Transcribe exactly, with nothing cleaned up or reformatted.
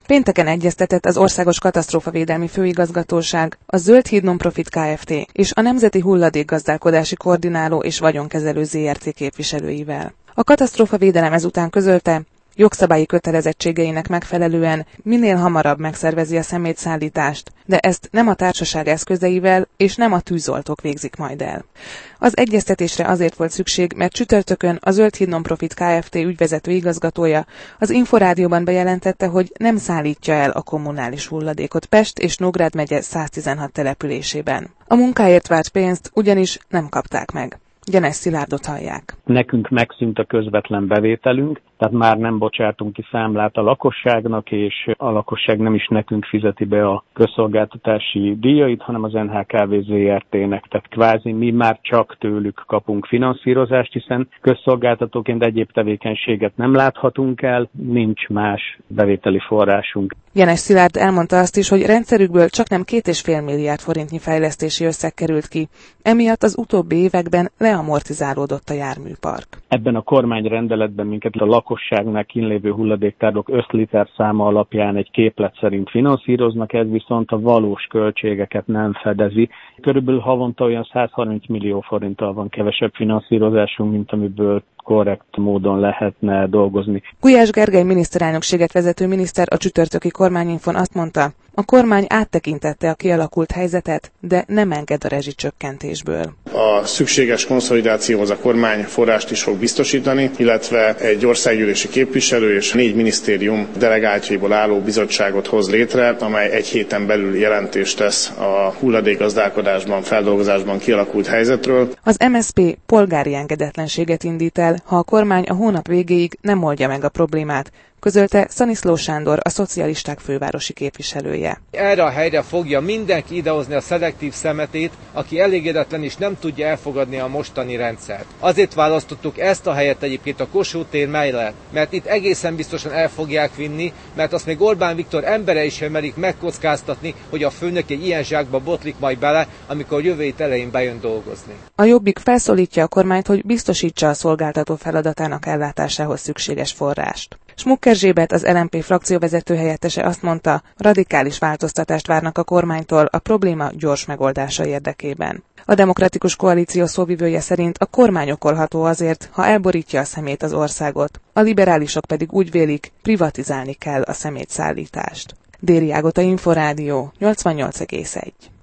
Pénteken egyeztetett az Országos Katasztrófavédelmi Főigazgatóság, a Zöld Híd Nonprofit Kft. És a Nemzeti Hulladékgazdálkodási Koordináló és Vagyonkezelő zé er té képviselőivel. A katasztrófavédelem ezután közölte, jogszabályi kötelezettségeinek megfelelően minél hamarabb megszervezi a szemétszállítást, de ezt nem a társaság eszközeivel és nem a tűzoltók végzik majd el. Az egyeztetésre azért volt szükség, mert csütörtökön a Zöld Híd Nonprofit Kft. Ügyvezető igazgatója az Inforádióban bejelentette, hogy nem szállítja el a kommunális hulladékot Pest és Nógrád megye száztizenhat településében. A munkáért várt pénzt ugyanis nem kapták meg. Gyenes Szilárdot hallják. Nekünk megszűnt a közvetlen bevételünk, tehát már nem bocsátunk ki számlát a lakosságnak, és a lakosság nem is nekünk fizeti be a közszolgáltatási díjait, hanem az en há ká vé zé er té-nek. Tehát kvázi mi már csak tőlük kapunk finanszírozást, hiszen közszolgáltatóként egyéb tevékenységet nem láthatunk el, nincs más bevételi forrásunk. Gyenes Szilárd elmondta azt is, hogy rendszerükből csaknem két és fél milliárd forintnyi fejlesztési összeg került ki. Emiatt az utóbbi években leamortizálódott a járműpark. Ebben a kormányrendeletben minket a lakosságnál kínlévő hulladéktárolók összliter száma alapján egy képlet szerint finanszíroznak, ez viszont a valós költségeket nem fedezi. Körülbelül havonta olyan százharminc millió forinttal van kevesebb finanszírozásunk, mint amiből korrekt módon lehetne dolgozni. Gulyás Gergely miniszterelnökséget vezető miniszter a csütörtöki kormányinfon azt mondta, a kormány áttekintette a kialakult helyzetet, de nem enged a rezsicsökkentésből. A szükséges konszolidációhoz a kormány forrást is fog biztosítani, illetve egy országgyűlési képviselő és négy minisztérium delegáltjaiból álló bizottságot hoz létre, amely egy héten belül jelentést tesz a hulladékgazdálkodásban, feldolgozásban kialakult helyzetről. Az em es zé pé polgári engedetlenséget indít el, ha a kormány a hónap végéig nem oldja meg a problémát, közölte Szaniszló Sándor, a szocialisták fővárosi képviselője. Erre a helyre fogja mindenki idehozni a szelektív szemetét, aki elégedetlen és nem tudja elfogadni a mostani rendszert. Azért választottuk ezt a helyet egyébként a Kossuth tér mellett, mert itt egészen biztosan el fogják vinni, mert azt még Orbán Viktor emberei sem merik megkockáztatni, hogy a főnök egy ilyen zsákba botlik majd bele, amikor jövő hét elején bejön dolgozni. A Jobbik felszólítja a kormányt, hogy biztosítsa a szolgáltató feladatának ellátásához szükséges forrást. Smuk Erzsébet, az el em pé frakcióvezető helyettese azt mondta, radikális változtatást várnak a kormánytól a probléma gyors megoldása érdekében. A Demokratikus Koalíció szóvivője szerint a kormány okolható azért, ha elborítja a szemét az országot. A liberálisok pedig úgy vélik, privatizálni kell a szemétszállítást. Déri Ágota, Inforádió, nyolcvannyolc egész egy.